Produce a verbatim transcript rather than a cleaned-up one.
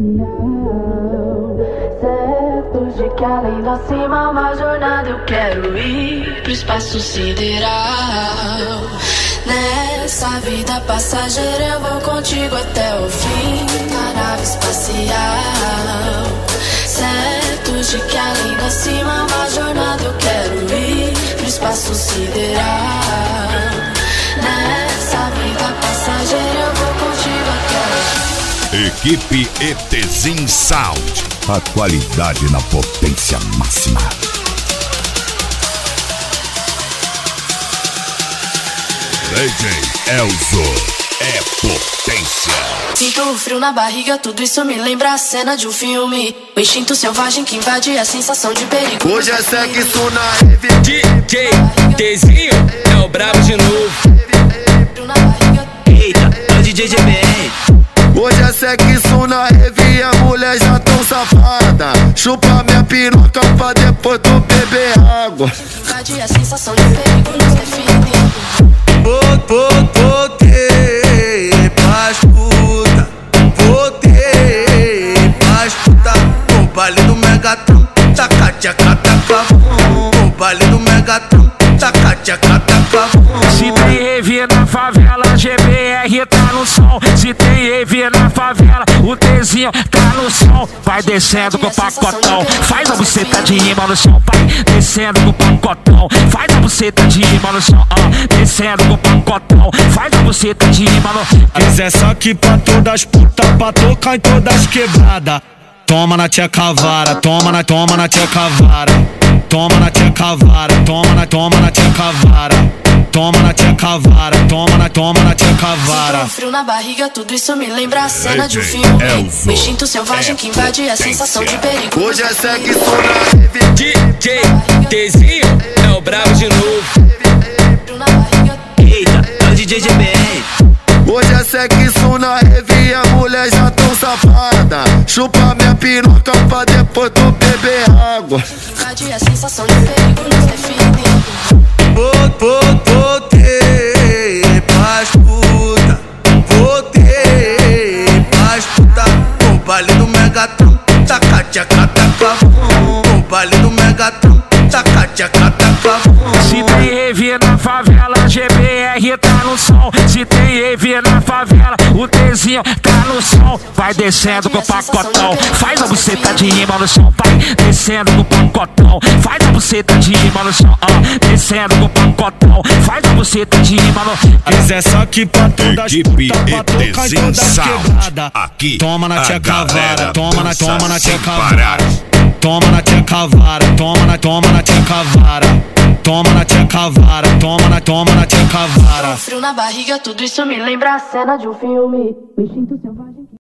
Certo de que além da cima uma jornada eu quero ir pro espaço sideral. Nessa vida passageira eu vou contigo até o fim da nave espacial. Certo de que além da cima uma jornada eu quero ir pro espaço sideral. Nessa vida passageira eu vou contigo até o fim. Equipe ETZIN Sound. A qualidade na potência máxima. D J Elzo é potência. Sinto o frio na barriga, tudo isso me lembra a cena de um filme. O instinto selvagem que invade a sensação de perigo. Hoje é sexo na rave. D J Tzinho é o brabo de novo. Eita, é o D J G B R. Hoje é sexo na rave e a mulher já tão safada. Chupa minha piroca pra depois tu beber água. Invade a sensação de perigo nos define. Voltei pra escuta, voltei pra escuta. O baile do Megatron, taca tchaca taca bum. O baile do Megatron, taca tchaca taca bum. Se tem rave na favela, G B R tá no som. Se tem rave na favela, o Tzinho tá no som. Vai descendo com o pacotão, faz a buceta de rima no chão. Vai descendo com o pacotão, faz a buceta de rima no chão. uh, Descendo com o pacotão, faz a buceta de rima no chão. Mas é só que pra todas as putas, pra tocar em todas quebradas. Toma na tcheca vara, toma na, toma na tcheca vara. Toma na tcheca vara, toma na, toma na tcheca vara. Toma na tcheca vara, toma na, toma na tcheca vara. Sinto um frio na barriga, tudo isso me lembra a cena de um filme. O instinto selvagem que invade a sensação de perigo. Hoje é sexo na rave. D J Tzinho é o brabo de novo. Eita, é o D J G B R. Hoje é sexo na rave e a mulher já tão safada. Chupa minha piroca pra depois tu beber água. Invade a sensação de perigo nos define. Voltei pra escuta, voltei pra escuta. O baile do Megatron, taca tchaca taca bum. O baile do Megatron, taca tchaca taca bum. Se tem rave na favela, G B R tá no som. Se tem rave na favela, o Tzinho tá no som. Vai descendo com o pacotão, faz a buceta de rima no chão. Vai descendo com o pacotão, faz a buceta de rima no chão. uh, Descendo com o pacotão, faz a buceta de rima no chão. Mas é só que pra todas as Equipe putas, pra tocar em ETZIN todas Sound. quebradas. Aqui Toma na a tcheca vara, galera toma na, toma na dança sem tcheca parar. vara. Toma na tcheca vara, toma na, toma na tcheca vara. Toma na tcheca vara, toma na, toma na tcheca vara. Frio na barriga, tudo isso me lembra a cena de um filme. O instinto selvagem.